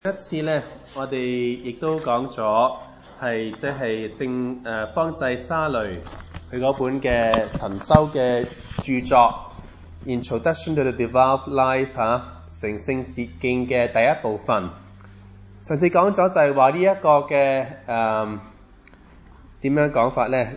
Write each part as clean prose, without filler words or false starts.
一次咧，我哋亦都講咗係即係聖方濟沙雷佢嗰本嘅神修嘅著作《Introduction to the Devout Life》成聖捷徑嘅第一部分。上次講咗就係話呢一個嘅點樣講法咧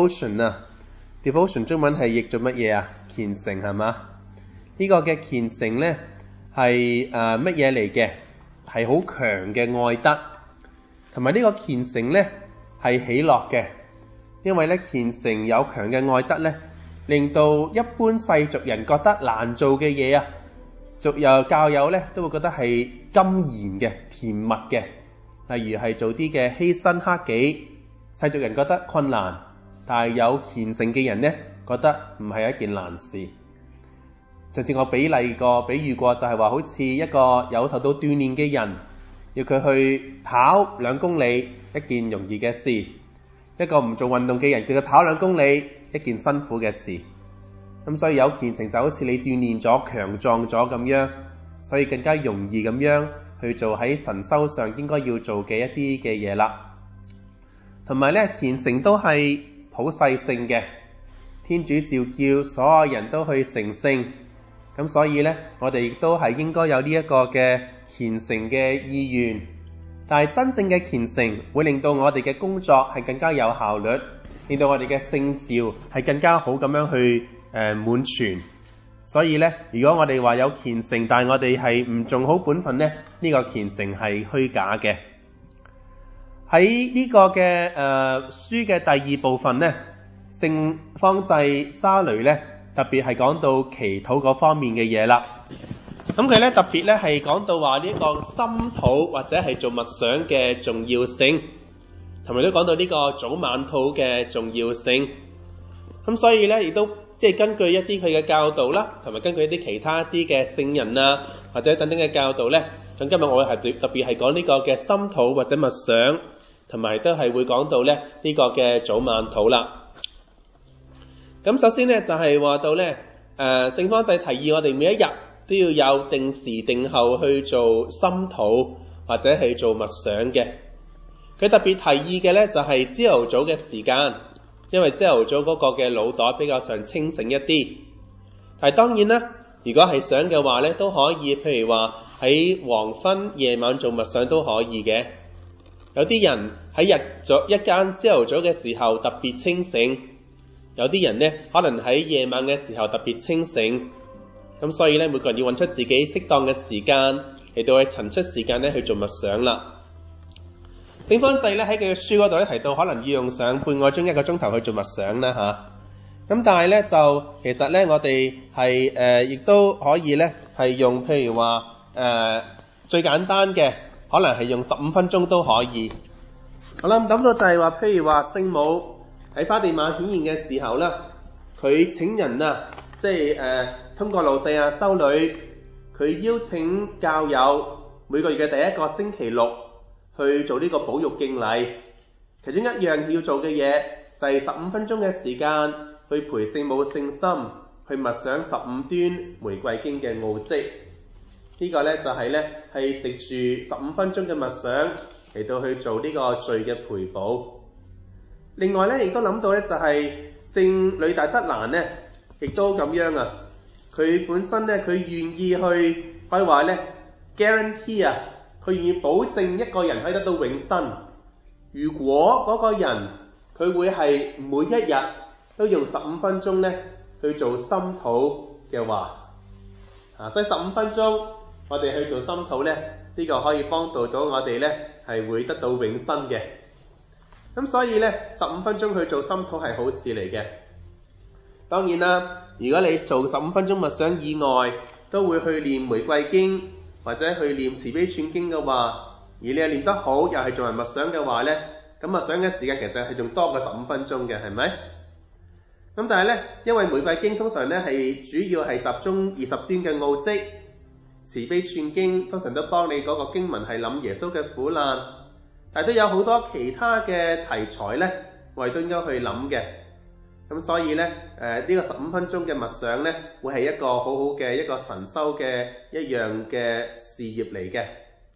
？Devotion 中文係譯做乜嘢啊？虔誠係嘛？呢個嘅虔誠咧係乜嘢嚟嘅？係好強嘅愛德，同埋呢個虔誠呢係喜樂嘅，因為呢虔誠有強嘅愛德呢，令到一般世俗人覺得難做嘅嘢啊，教友呢都會覺得係甘言嘅、甜蜜嘅。例如係做啲嘅犧牲克己，世俗人覺得困難，但係有虔誠嘅人呢覺得唔係一件難事。上次我比喻過就係話，好似一個有受到鍛煉嘅人，要佢去跑2公里，一件容易嘅事；一個唔做運動嘅人，叫佢跑2公里，一件辛苦嘅事。咁所以有虔誠就好似你鍛煉咗、強壯咗咁樣，所以更加容易咁樣去做喺神修上應該要做嘅一啲嘅嘢啦。同埋咧，虔誠都係普世性嘅，天主召叫所有人都去成聖。咁所以呢，我哋亦都係應該有呢一個嘅虔誠嘅意願，但係真正嘅虔誠會令到我哋嘅工作係更加有效率，令到我哋嘅聖召係更加好咁樣去滿全。所以呢，如果我哋話有虔誠，但係我哋係唔做好本分呢，呢個虔誠係虛假嘅。喺呢個嘅書嘅第2部分呢，聖方濟沙雷呢，特別係講到祈禱嗰方面嘅嘢啦。咁佢咧特別咧係講到話呢個心禱或者係做默想嘅重要性，同埋都講到呢個早晚禱嘅重要性。咁所以咧亦都即係根據一啲佢嘅教導啦，同埋根據一啲其他一啲嘅聖人啊或者等等嘅教導咧，咁今日我係特別係講呢個嘅心禱或者默想，同埋都係會講到咧呢個嘅早晚禱啦。咁首先咧就係話到咧，聖方濟提議我哋每一日都要有定時定候去做心禱或者係做默想嘅。佢特別提議嘅咧就係朝頭早嘅時間，因為朝頭早嗰個嘅腦袋比較上清醒一啲。但係當然啦，如果係想嘅話咧，都可以譬如話喺黃昏、夜晚做默想都可以嘅。有啲人喺一間朝頭早嘅時候特別清醒。有啲人呢，可能喺夜晚嘅時候特別清醒，咁所以呢，每個人要揾出自己適當嘅時間嚟到去騰出時間呢去做默想啦。聖方濟呢喺佢嘅書嗰度呢提到，可能要用上半個鐘、1個鐘頭去做默想啦吓。咁但係呢，就其實呢，我哋係亦都可以呢係用譬如話最簡單嘅，可能係用15分鐘都可以。好啦，咁諗到就係話，譬如話聖母喺花地瑪顯現嘅時候咧，佢請人即係通過路西亞修女，佢邀請教友每個月嘅第1個星期六去做呢個保育敬禮。其中一樣要做嘅嘢就係15分鐘嘅時間去陪聖母聖心，去默想15端玫瑰經嘅奧蹟。呢個咧就係咧係藉住15分鐘嘅默想嚟到去做呢個罪嘅賠補。另外咧，亦都諗到咧，就係聖呂大德蘭咧，亦都咁樣啊。佢本身咧，佢願意去可以話咧 guarantee 佢願意保證一個人可以得到永生。如果嗰個人佢會係每一日都用15分鐘咧去做心禱嘅話，所以15分鐘我哋去做心禱咧，呢個可以幫到咗我哋咧係會得到永生嘅。咁所以呢，15分鐘去做心禱係好事嚟嘅。當然啦，如果你做15分鐘默想以外，都會去念玫瑰經或者去念慈悲串經嘅話，而你又念得好，又係做埋默想嘅話呢，咁默想嘅時間其實係仲多過15分鐘嘅，係咪？咁但係呢，因為玫瑰經通常呢係主要係集中20端嘅奧蹟，慈悲串經通常都幫你嗰個經文係諗耶穌嘅苦難。但係都有好多其他嘅題材呢，我哋都應該去諗嘅。咁所以呢，呢個15分鐘嘅默想呢，會係一個好好嘅一個神修嘅一樣嘅事業嚟嘅。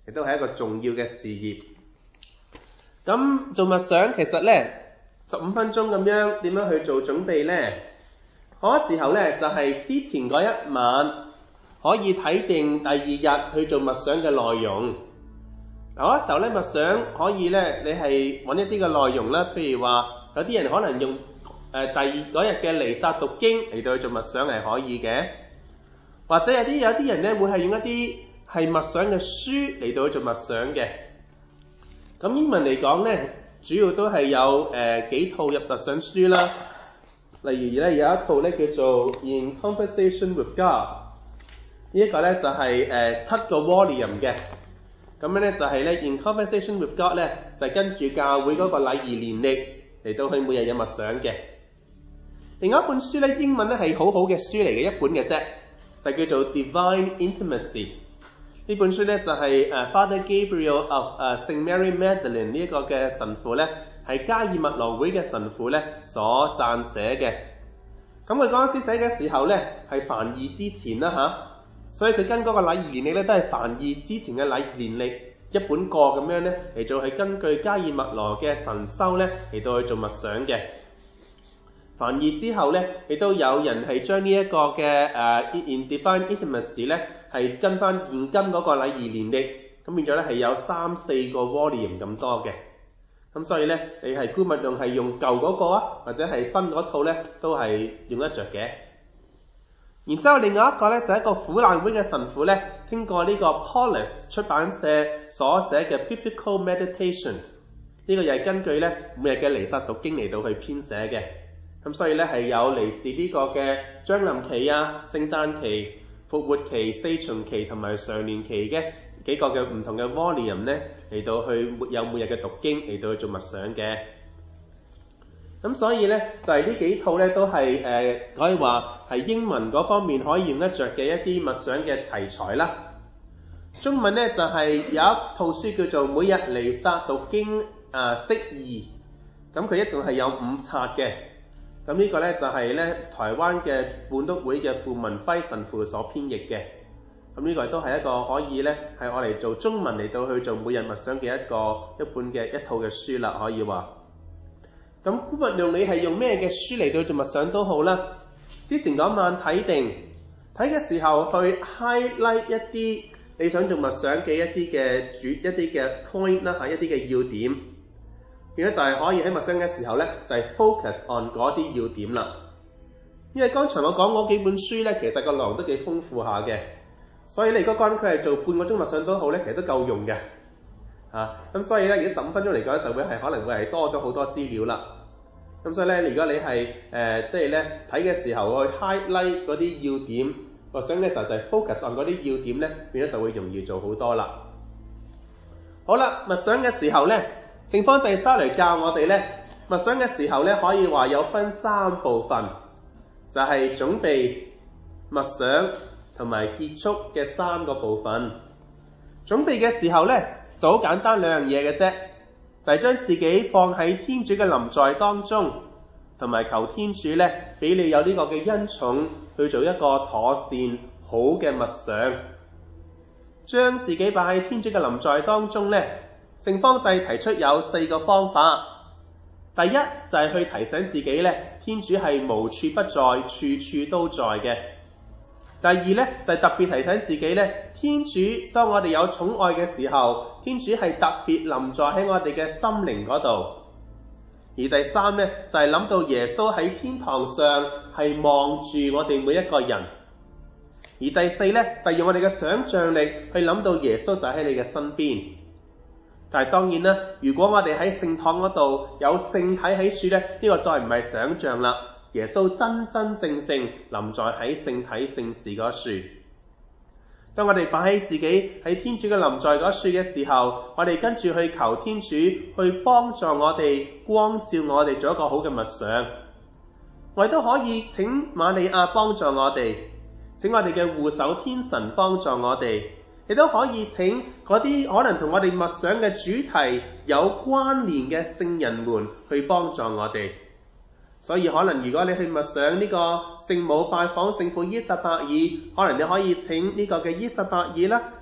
亦都係一個重要嘅事業。咁做默想其實咧15分鐘咁樣點樣去做準備咧？好多時候咧就係之前嗰一晚可以睇定第二日去做默想嘅內容。好多時候咧默想可以咧你係揾一啲嘅內容啦，譬如話有啲人可能用第二嗰日嘅彌撒讀經嚟到去做默想係可以嘅，或者有啲人咧會係用一啲係默想嘅書嚟到去做默想嘅。咁英文嚟講咧，主要都係有幾套入默想書啦。例如咧有一套咧叫做 In Conversation with God， 呢一個咧就係7個 volume 嘅。咁樣咧就係咧 In Conversation with God 咧就係跟住教會嗰個禮儀年歷嚟到去每日有默想嘅。另外一本書咧英文咧係好好嘅書嚟嘅，一本嘅啫，就叫做 Divine Intimacy。呢本書咧就係Father Gabriel of St. Mary Magdalene 呢一個嘅神父咧，係加爾默羅會嘅神父咧所撰寫嘅。咁佢嗰陣時寫嘅時候咧係梵二之前啦嚇，所以佢跟嗰個禮儀年歷咧都係梵二之前嘅禮儀年歷一本過咁樣咧嚟做係根據加爾默羅嘅神修咧嚟到去做默想嘅。梵二之後咧，亦都有人係將呢一個嘅In Divine Intimacy 咧係跟翻現今嗰個禮儀年歷，咁變咗咧係有3-4個 volume 咁多嘅。咁所以咧，你係姑勿論係用舊嗰個啊，或者係新嗰套咧，都係用得着嘅。然之後另外一個咧就係一個苦難會嘅神父咧，經過呢個 Paulus 出版社所寫嘅 Biblical Meditation， 呢個又係根據咧每日嘅彌撒讀經嚟到去編寫嘅。咁所以咧係有嚟自呢個嘅將臨期啊、聖誕期、復活期、四旬期同埋常年期嘅幾個嘅唔同嘅 volume 咧嚟到去有每日嘅讀經嚟到去做默想嘅。咁所以咧就係呢幾套咧都係可以話係英文嗰方面可以用得着嘅一啲默想嘅題材啦。中文咧就係有一套書叫做每日彌撒讀經釋義，咁佢一共係有5冊嘅。咁呢個咧就係咧台灣嘅本篤會嘅傅文輝神父所編譯嘅。咁呢個都係一個可以咧係我嚟做中文嚟到去做每日默想嘅一本嘅一套嘅書啦，可以話。咁無論你係用咩嘅書嚟到做默想都好啦。之前嗰晚睇嘅時候去 highlight 一啲你想做默想嘅一啲嘅 point 啦，一啲嘅要點。變咗就係可以喺默想嘅時候咧，就係 focus on 嗰啲要點啦。因為剛才我講嗰幾本書咧，其實個內容都幾豐富下嘅，所以你如果講佢係做半個鐘默想都好咧，其實都夠用嘅。咁所以咧，如果15分鐘嚟講，就會係可能會係多咗好多資料啦。咁所以咧，如果你係即係咧睇嘅時候去 highlight 嗰啲要點，默想嘅時候就係 focus on 嗰啲要點咧，變咗就會容易做好多啦。好啦，默想嘅時候咧。聖方濟沙雷教我哋咧，默想嘅時候咧，可以話有分3部分，就係準備、默想同埋結束嘅3個部分。準備嘅時候咧，就好簡單2樣嘢嘅啫，就係將自己放喺天主嘅臨在當中，同埋求天主咧俾你有呢個嘅恩寵去做一個妥善好嘅默想。將自己擺喺天主嘅臨在當中咧。聖方濟提出有4個方法。第一就係去提醒自己咧，天主係無處不在，處處都在嘅。第二咧就係特別提醒自己咧，天主當我哋有寵愛嘅時候，天主係特別臨在喺我哋嘅心靈嗰度。而第三咧就係諗到耶穌喺天堂上係望住我哋每一個人。而第四咧就係用我哋嘅想像力去諗到耶穌就喺你嘅身邊。但係當然啦，如果我哋喺聖堂嗰度有聖體喺處咧，呢個再唔係想像啦。耶穌真真正正臨在喺聖體聖事嗰處。當我哋擺喺自己喺天主嘅臨在嗰處嘅時候，我哋跟住去求天主去幫助我哋，光照我哋做一個好嘅默想。我哋都可以請瑪利亞幫助我哋，請我哋嘅護守天神幫助我哋。亦都可以請嗰啲可能同我哋默想嘅主題有關聯嘅聖人們去幫助我哋。所以可能如果你去默想呢個聖母拜訪聖父伊撒伯爾，可能你可以請呢個嘅伊撒伯爾啦，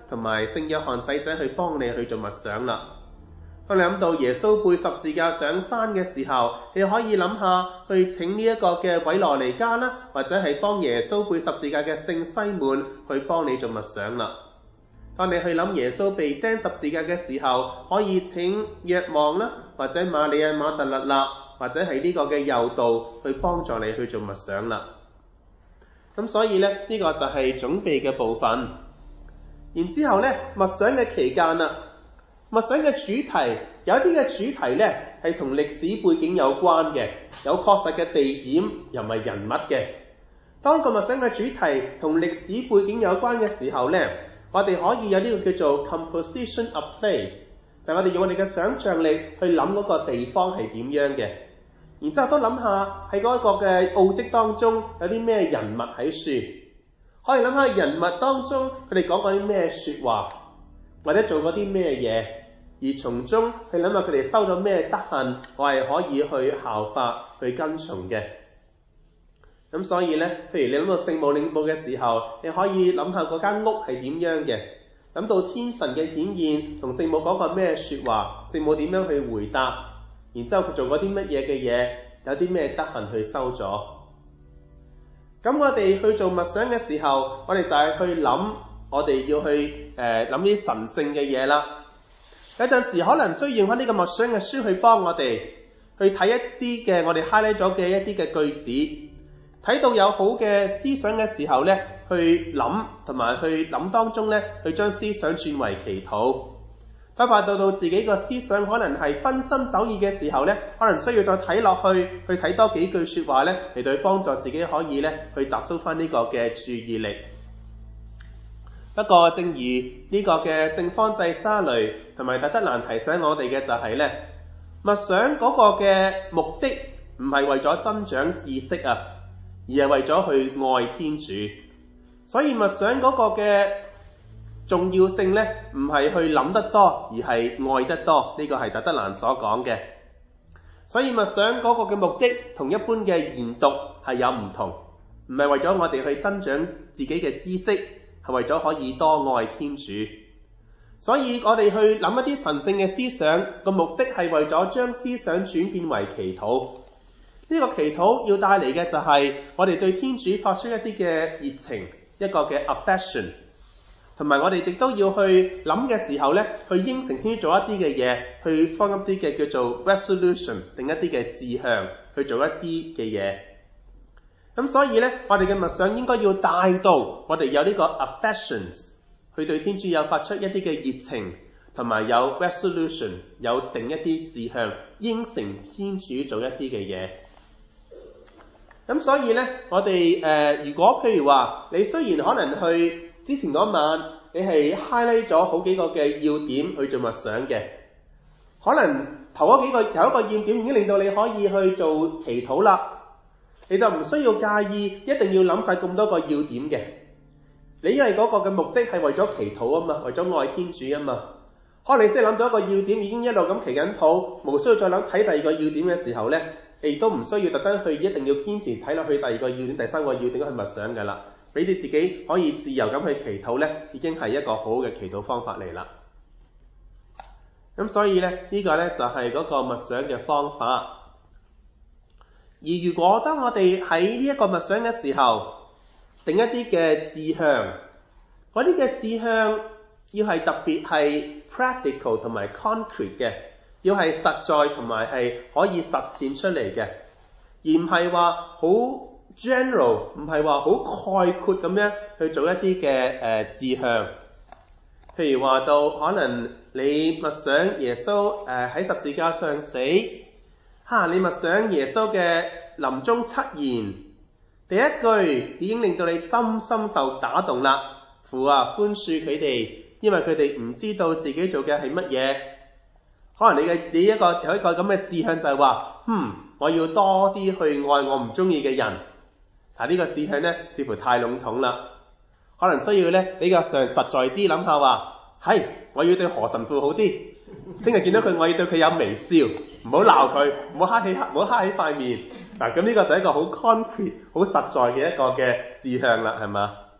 同埋聖約翰洗者去幫你去做默想啦。當你諗到耶穌背十字架上山嘅時候，你可以諗下去請呢一個嘅韋羅尼加啦，或者係幫耶穌背十字架嘅聖西門去幫你做默想啦。當你去諗耶穌被釘十字架嘅時候，可以請若望啦，或者瑪利亞馬特勒納，或者係呢個嘅佑道去幫助你去做默想啦。咁所以咧，呢個就係準備嘅部分。然之後咧，默想嘅期間啦，默想嘅主題，有一啲嘅主題咧係同歷史背景有關嘅，有確實嘅地點又唔係人物嘅。當個默想嘅主題同歷史背景有關嘅時候咧，我哋可以有呢個叫做 composition of place， 就係我哋用我哋嘅想像力去諗嗰個地方係點樣嘅。然之後都諗下喺嗰個嘅奧蹟當中有啲咩人物喺書，可以諗下人物當中佢哋講過啲咩説話，或者做過啲咩嘢，而從中去諗下佢哋收咗咩德行，我係可以去效法去跟從嘅。咁所以咧，譬如你諗到聖母領報嘅時候，你可以諗下嗰間屋係點樣嘅，諗到天神嘅顯現同聖母講過咩説話，聖母點樣去回答，然之後佢做過啲乜嘢嘅嘢，有啲咩德行去收咗。咁我哋去做默想嘅時候，我哋就係去諗，我哋要去諗啲神聖嘅嘢啦。有陣時可能需要翻呢個默想嘅書去幫我哋去睇一啲嘅我哋 highlight 咗嘅一啲嘅句子。睇到有好嘅思想嘅時候咧，去諗同埋去諗當中咧，去將思想轉為祈禱。當發覺到自己個思想可能係分心走意嘅時候咧，可能需要再睇落去睇多幾句説話咧，嚟到幫助自己可以咧去集中翻呢個嘅注意力。不過正如呢個嘅聖方濟沙雷同埋特德蘭提醒我哋嘅就係咧，默想嗰個嘅目的唔係為咗增長知識啊，而係為咗去愛天主。所以默想嗰個嘅重要性咧，唔係去諗得多，而係愛得多。呢個係特德蘭所講嘅。所以默想嗰個嘅目的同一般嘅研讀係有唔同，唔係為咗我哋去增長自己嘅知識，係為咗可以多愛天主。所以我哋去諗一啲神聖嘅思想，個目的係為咗將思想轉變為祈禱。呢個祈禱要帶嚟嘅就係我哋對天主發出一啲嘅熱情，一個嘅 affection， 同埋我哋亦都要去諗嘅時候咧，去應承天主做一啲嘅嘢，去放一啲嘅叫做 resolution， 定一啲嘅志向，去做一啲嘅嘢。咁所以咧，我哋嘅默想應該要帶到我哋有呢個 affections， 去對天主有發出一啲嘅熱情，同埋有 resolution， 有定一啲志向，應承天主做一啲嘅嘢。咁所以咧，我哋如果譬如話，你雖然可能去之前嗰晚，你係 highlight 咗好幾個嘅要點去做默想嘅，可能頭嗰幾個有一個要點已經令到你可以去做祈禱啦，你就唔需要介意一定要諗晒咁多個要點嘅。你因為嗰個嘅目的係為咗祈禱啊嘛，為咗愛天主啊嘛，可能你先諗到一個要點，已經一路咁祈緊禱，無需要再諗睇第二個要點嘅時候咧，亦都唔需要特登去一定要堅持睇落去第二個要點、第三個要點去默想㗎啦。俾你自己可以自由咁去祈禱咧，已經係一個好嘅祈禱方法嚟啦。咁所以咧，呢個咧就係嗰個默想嘅方法。而如果當我哋喺呢一個默想嘅時候，定一啲嘅志向，嗰啲嘅志向要係特別係 practical 同埋 concrete 嘅，要係實在同埋係可以實踐出嚟嘅，而唔係話好 general， 唔係話好概括咁樣去做一啲嘅志向。譬如話到可能你默想耶穌喺十字架上死，你默想耶穌嘅臨終七言，第一句已經令到你真心受打動啦。父啊，寬恕佢哋，因為佢哋唔知道自己做嘅係乜嘢。可能你一個有一個咁嘅志向就係話，我要多啲去愛我唔中意嘅人。呢個志向咧似乎太籠統啦，可能需要咧比較上實在啲，諗下話，我要對何神父好啲。聽日見到佢，我要對佢有微笑，唔好鬧佢，唔好黑起塊面。咁呢個就係一個好 concrete、好實在嘅一個嘅志向啦，係嘛？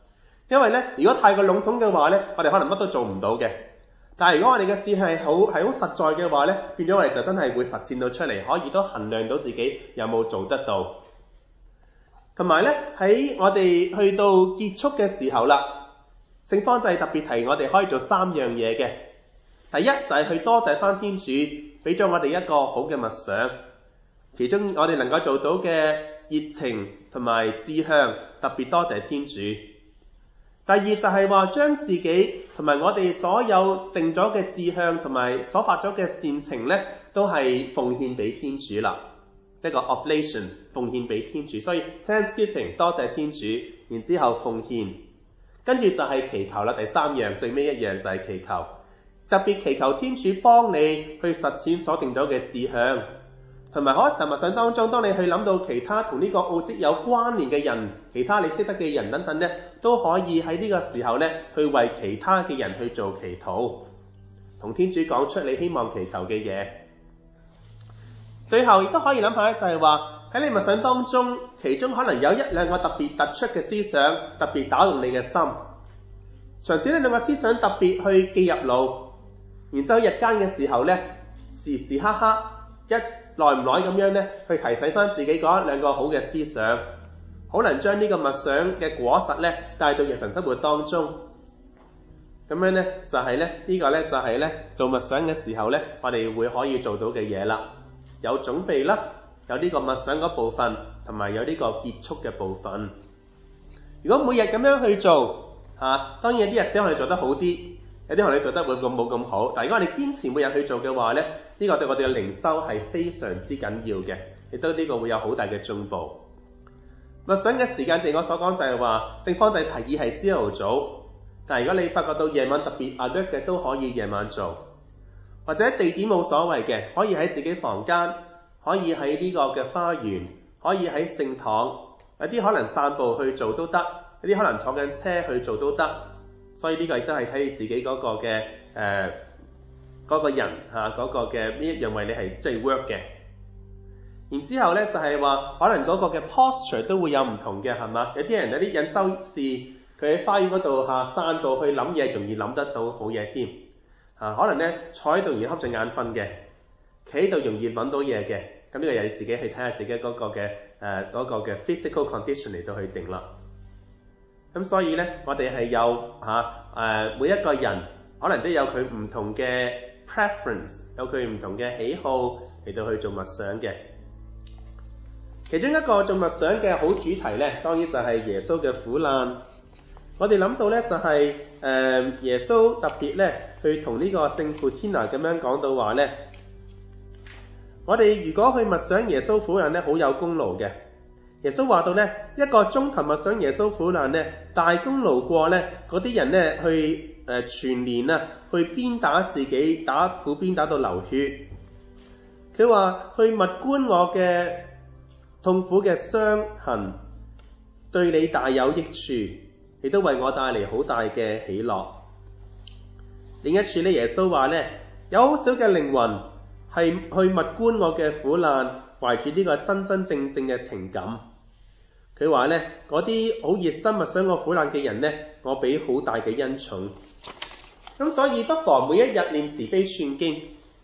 因為咧，如果太過籠統嘅話咧，我哋可能乜都做唔到嘅。但係如果我哋嘅志係好實在嘅話咧，變咗我哋就真係會實踐到出嚟，可以都衡量到自己有冇做得到。同埋咧，喺我哋去到結束嘅時候啦，聖方濟特別提我哋可以做3樣嘢嘅。第一就係去多謝返天主，俾咗我哋一個好嘅默想。其中我哋能夠做到嘅熱情同埋志向，特別多謝天主。第二就係話將自己同埋我哋所有定咗嘅志向同埋所發咗嘅善情咧，都係奉獻俾天主啦。一個 oblation 奉獻俾天主，所以 thanksgiving 多謝天主，然之後奉獻，跟住就係祈求啦。第3樣最尾一樣就係祈求，特別祈求天主幫你去實踐所定咗嘅志向。同埋喺默想當中，當你去諗到其他同呢個奧蹟有關聯嘅人，其他你識得嘅人等等咧，都可以喺呢個時候咧，去為其他嘅人去做祈禱，同天主講出你希望祈求嘅嘢。最後亦都可以諗下咧，就係話喺你默想當中，其中可能有1-2個特別突出嘅思想，特別打動你嘅心。嘗試呢2個思想特別去記入腦，然之後日間嘅時候咧，時時刻刻耐唔耐咁樣咧，去提醒翻自己嗰1-2個好嘅思想，好能將呢個默想嘅果實咧帶到日常生活當中。咁樣咧就係咧呢個咧就係咧做默想嘅時候咧，我哋會可以做到嘅嘢啦。有準備啦，有呢個默想嗰部分，同埋有呢個結束嘅部分。如果每日咁樣去做當然有啲日子我哋做得好啲，有啲我哋做得會冇咁好。但係如果我哋堅持每日去做嘅話咧，呢個對我哋嘅靈修係非常之緊要嘅，亦都呢個會有好大嘅進步。默想嘅時間，正如我所講就係話，聖方濟提議係朝頭早，但係如果你發覺到夜晚特別alert嘅，都可以夜晚做，或者地點冇所謂嘅，可以喺自己房間，可以喺呢個嘅花園，可以喺聖堂，有啲可能散步去做都得，有啲可能坐緊車去做都得。所以呢個亦都係睇你自己嗰個嘅嗰個人嗰個嘅呢一樣為你係即係 work 嘅。然之後咧就係話可能嗰個嘅 posture 都會有唔同嘅，係嘛？有啲人有啲隱修士，佢喺花園嗰度散步去諗嘢，容易諗得到好嘢添。可能咧坐喺度而瞌著眼瞓嘅，企喺度容易揾到嘢嘅。咁呢個又要自己去睇下自己嗰個嘅嗰個嘅 physical condition 嚟到去定啦。咁所以咧，我哋係有每一個人可能都有佢唔同嘅 preference， 有佢唔同嘅喜好嚟到去做默想嘅。其中一個做默想嘅好主題咧，當然就係耶穌嘅苦難。我哋諗到咧就係耶穌特別咧去同呢個聖父天拿咁樣講到話咧，我哋如果去默想耶穌苦難咧，好有功勞嘅。耶穌話到咧，一個鐘頭默想耶穌苦難咧，大功勞過咧嗰啲人咧去全年去鞭打自己，打苦鞭打到流血。佢話去默觀我嘅痛苦嘅傷痕，對你大有益處，亦都為我帶嚟好大嘅喜樂。另一處咧，耶穌話咧，有好少嘅靈魂係去默觀我嘅苦難，懷住呢個真真正正嘅情感。佢話咧，嗰啲好熱心默想我苦難嘅人咧，我俾好大嘅恩寵。咁所以不妨每一日念慈悲串經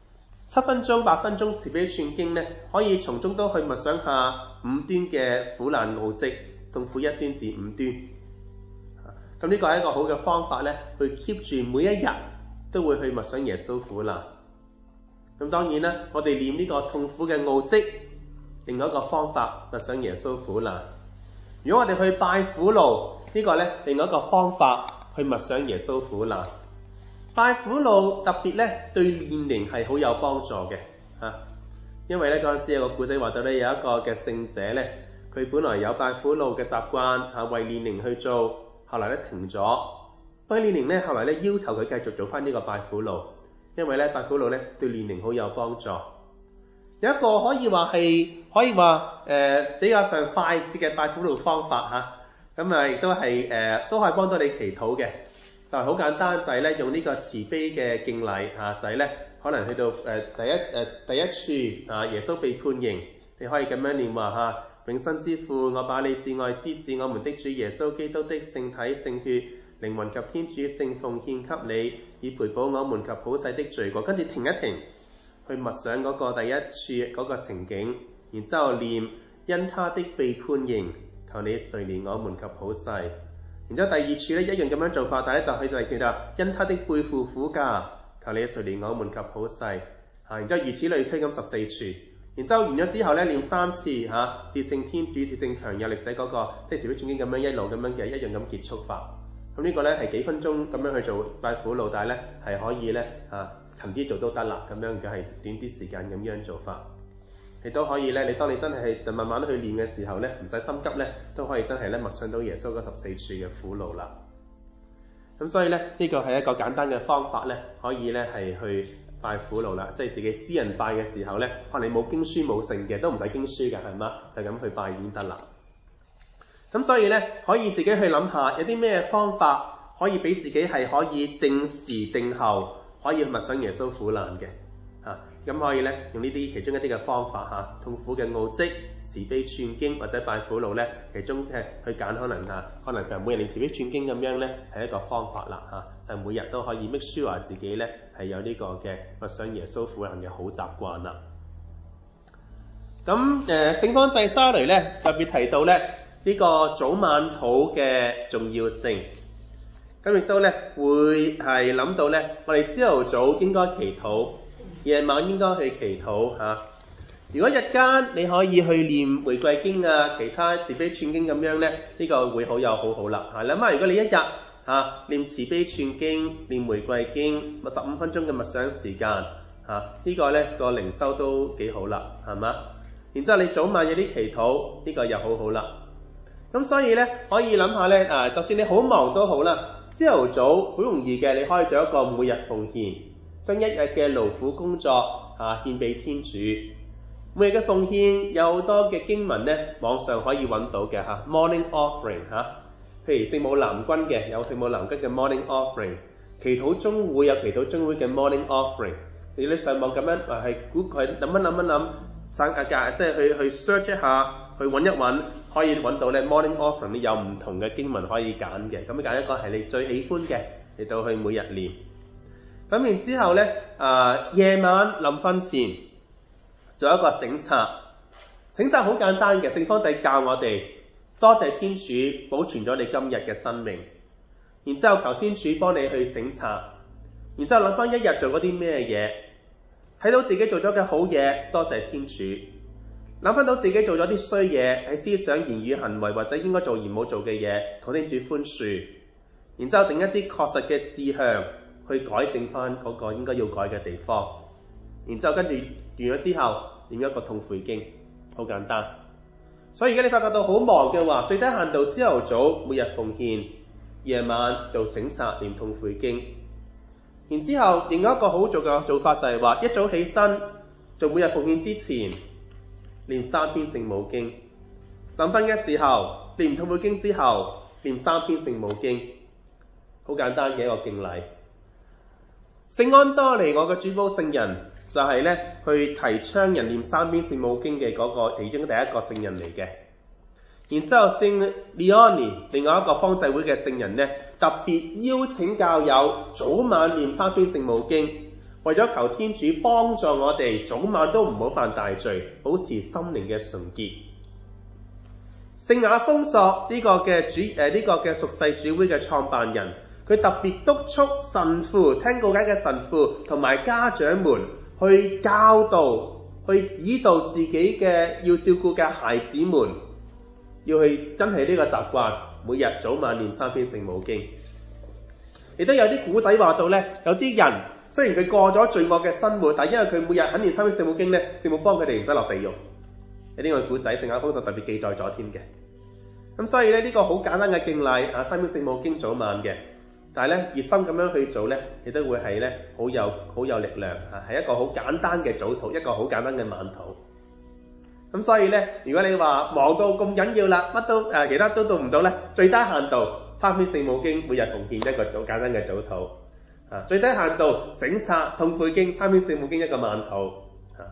，7分鐘、8分鐘慈悲串經咧，可以從中都去默想下5端嘅苦難奧蹟，痛苦1端至5端。咁呢個係一個好嘅方法咧，去 keep 住每一日都會去默想耶穌苦難。咁當然啦，我哋念呢個痛苦嘅奧蹟，另外一個方法默想耶穌苦難。如果我哋去拜苦路，呢個咧另外一個方法去默想耶穌苦難。拜苦路特別咧對煉靈係好有幫助嘅因為咧嗰陣時有個故仔話到咧，有一個嘅聖者咧，佢本來有拜苦路嘅習慣為煉靈去做，後來咧停咗。拜煉靈咧後來咧要求佢繼續做翻呢個拜苦路，因為咧拜苦路咧對煉靈好有幫助。有一個可以話比較上快捷嘅拜苦路方法咁亦都係都可以幫到你祈禱嘅，就係好簡單，就係咧用呢個慈悲嘅敬禮就係咧可能去到第一處耶穌被判刑，你可以咁樣念話永生之父，我把你至愛之子我們的主耶穌基督的聖體聖血靈魂及天主聖奉獻給你，以賠補我們及普世的罪過。跟住停一停，去默想嗰個第一處嗰個情景，然之後念因他的被判刑，求你垂憐我們及普世。然之後第二處咧一樣咁樣做法，但係就去第二處啦，因他的背負苦架，求你垂憐我們及普世。然之後如此類推咁14處。然之後完咗之後咧，念3次至聖天主，至聖強有力者嗰個，即係慈悲傳經咁樣一路咁樣嘅一樣咁結束法。咁呢個咧係幾分鐘咁樣去做拜苦路，但係咧係可以咧勤啲做都得啦，咁樣嘅係短啲時間咁樣做法。亦都可以咧，當你真係慢慢去練嘅時候咧，唔使心急咧，都可以真係咧默想到耶穌嗰14處嘅苦路啦。咁所以咧呢個係一個簡單嘅方法咧，可以咧係去拜苦路啦，即係自己私人拜嘅時候咧，可能你冇經書冇聖嘅，都唔使經書嘅，係嘛？就咁去拜已經得啦。咁所以咧，可以自己去諗下，有啲咩方法可以俾自己係可以定時定候，可以默想耶穌苦難嘅咁可以咧用呢啲其中一啲嘅方法痛苦嘅奧蹟、慈悲串經或者拜苦路咧，其中去揀可能就每日念慈悲串經咁樣咧係一個方法啦就每日都可以 make sure 自己咧係有呢個嘅默想耶穌苦難嘅好習慣啦。咁聖方濟沙雷咧特別提到咧呢個早晚禱嘅重要性，咁亦都咧會係諗到咧我哋朝頭早應該祈禱，夜晚應該去祈禱如果日間你可以去念玫瑰經其他慈悲串經咁樣咧，呢個會好好啦諗下如果你一日念慈悲串經、念玫瑰經15分鐘嘅默想時間呢個咧個靈修都幾好啦，係嘛？然之後你早晚有啲祈禱，呢個又好啦。咁所以咧可以諗下咧就算你好忙都好啦，朝頭早好容易嘅，你可以做一個每日奉獻，將一日嘅勞苦工作獻俾天主。每日嘅奉獻有好多嘅經文咧，網上可以揾到嘅morning offering 譬如聖母南君嘅有聖母南君嘅 morning offering， 祈禱中會有祈禱中會嘅 morning offering。你上網咁樣係估佢諗，即係去 search 一下，去揾一揾，可以揾到咧 morning offering 你有唔同嘅經文可以揀嘅，咁你揀一個係你最喜歡嘅嚟到去每日念。咁然之後咧夜晚臨瞓前做一個省察，省察好簡單嘅，聖方濟教我哋多謝天主保存咗你今日嘅生命，然之後求天主幫你去省察，然之後諗翻一日做嗰啲咩嘢，睇到自己做咗嘅好嘢，多謝天主；諗翻到自己做咗啲衰嘢，喺思想、言語、行為或者應該做而冇做嘅嘢，求天主寬恕，然之後定一啲確實嘅志向去改正翻嗰個應該要改嘅地方，然之後跟住完咗之後念一個痛悔經，好簡單。所以而家你發覺到好忙嘅話，最低限度朝頭早每日奉獻，夜晚做省察念痛悔經。然之後另外一個好做嘅做法就係話一早起身做每日奉獻之前念3篇聖母經，臨瞓嘅時候念痛悔經之後念3篇聖母經，好簡單嘅一個敬禮。聖安多尼我嘅主保聖人就係咧去提倡人念3篇聖母經嘅嗰個其中第一個聖人嚟嘅。然之後聖利安尼另外一個方濟會嘅聖人咧，特別邀請教友早晚念3篇聖母經，為咗求天主幫助我哋早晚都唔好犯大罪，保持心靈嘅純潔。聖雅豐索呢個嘅屬世主會嘅創辦人，佢特別督促神父、聽告解嘅神父同埋家長們去教導、去指導自己嘅要照顧嘅孩子們，要去真係呢個習慣，每日早晚念3篇聖母經。亦都有啲古仔話到咧，有啲人雖然佢過咗罪惡嘅生活，但因為佢每日肯念3篇聖母經咧，聖母幫佢哋唔使落地獄。有呢個古仔，聖雅豐索特別記載咗添嘅。咁所以咧呢個好簡單嘅敬禮3篇聖母經早晚嘅，但係咧熱心咁樣去做咧，亦都會係咧好有力量係一個好簡單嘅早禱，一個好簡單嘅晚禱。咁所以咧，如果你話忙到咁緊要啦，乜都其他都做唔到咧，最低限度3篇聖母經每日奉獻一個簡單嘅早禱最低限度省察痛悔經3篇聖母經一個晚禱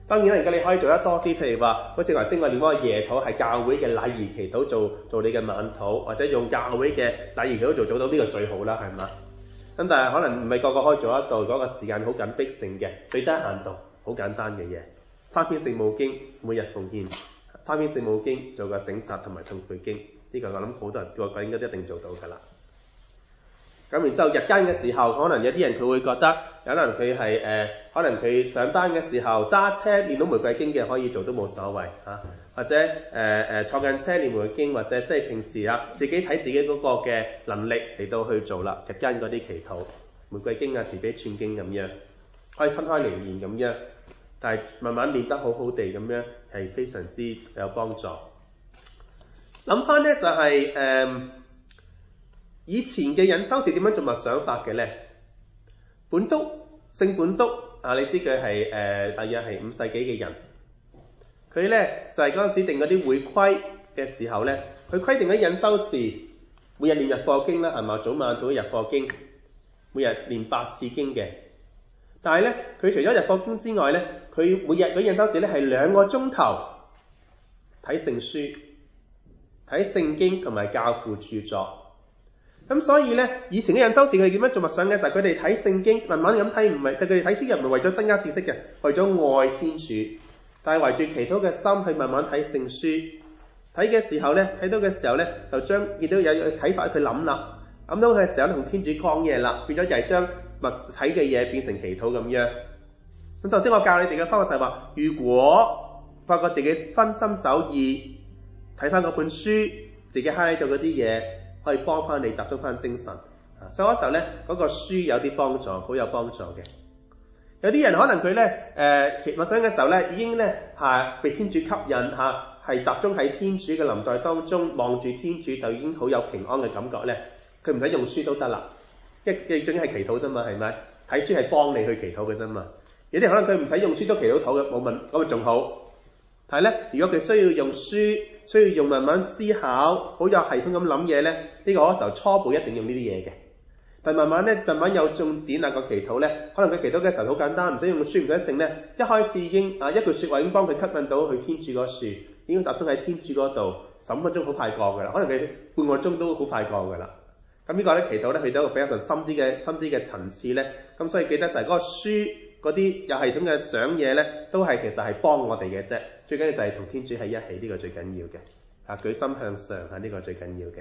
當然啦，而家你可以做得多啲，譬如話好似頭先我念嗰個夜禱係教會嘅禮儀祈禱做你嘅晚禱，或者用教會嘅禮儀祈禱做到呢個最好啦，係嘛？咁但係可能唔係個個可以做得到，嗰個時間好緊迫性嘅，最低限度好簡單嘅嘢，3篇聖母經每日奉獻，3篇聖母經做個省察同埋痛悔經，呢個我諗好多人個應該一定做到㗎啦。咁然之後日間嘅時候，可能有啲人佢會覺得，可能佢係可能佢上班嘅時候揸車念到玫瑰經嘅可以做都冇所謂嚇，或者坐緊車念玫瑰經，或者即係平時自己睇自己嗰個嘅能力嚟到去做啦，日間嗰啲祈禱玫瑰經慈悲串經咁樣，可以分開嚟念咁樣，但係慢慢練得好好地咁樣係非常之有幫助。諗翻咧就係以前嘅隱修士點樣做默想法嘅咧？本篤聖本篤你知佢係大約係5世紀嘅人，佢咧就係嗰陣時定嗰啲會規嘅時候咧，佢規定咗隱修士每日念日課經啦，係嘛？早晚做日課經，每日念8次經嘅。但係咧，佢除咗日課經之外咧，佢每日嗰隱修士咧係2個鐘頭睇聖書、睇聖經同埋教父著作。咁所以咧，以前嘅隱修士佢哋點樣做默想嘅？就係佢哋睇聖經，慢慢咁睇，唔係佢哋睇書又唔係為咗增加知識嘅，為咗愛天主，但係懷住祈禱嘅心去慢慢睇聖書。睇嘅時候咧，睇到嘅時候咧，就將見到有啟發佢諗啦，諗到嘅時候同天主講嘢啦，變咗就係將默睇嘅嘢變成祈禱咁樣。咁頭先我教你哋嘅方法就係話，如果發覺自己分心走意，睇翻嗰本書，自己 highlight 咗嗰啲嘢，可以幫翻你集中翻精神。所以嗰時候咧，嗰個書有啲幫助，好有幫助嘅。有啲人可能佢咧默想嘅時候咧，已經咧被天主吸引係集中喺天主嘅臨在當中，望住天主就已經好有平安嘅感覺咧。佢唔使用書都得啦，最緊要係祈禱啫嘛，係咪？睇書係幫你去祈禱嘅啫嘛。有啲可能佢唔使用書都祈禱嘅，冇問咁咪仲好。但係咧，如果佢需要用書，需要用慢慢思考，好有系統咁諗嘢咧，呢個時候初步一定用呢啲嘢嘅。但慢慢有進展個祈禱咧，可能佢祈禱嘅時候好簡單，唔使用書唔使剩咧，一開始已經一句説話已經幫佢吸引到去天主嗰樹，已經集中喺天主嗰度，15分鐘好快過㗎啦，可能佢半個鐘都好快過㗎啦。咁呢個咧祈禱咧去到一個比較深啲嘅層次咧，咁所以記得就係嗰個書嗰啲有系統嘅想嘢咧，都係其實係幫我哋嘅啫。最緊要就係同天主喺一起，呢個最緊要嘅。舉心向上呢個最緊要嘅。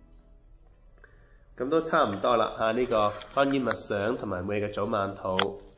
咁都差唔多啦呢個關於默想同埋每日嘅早晚禱。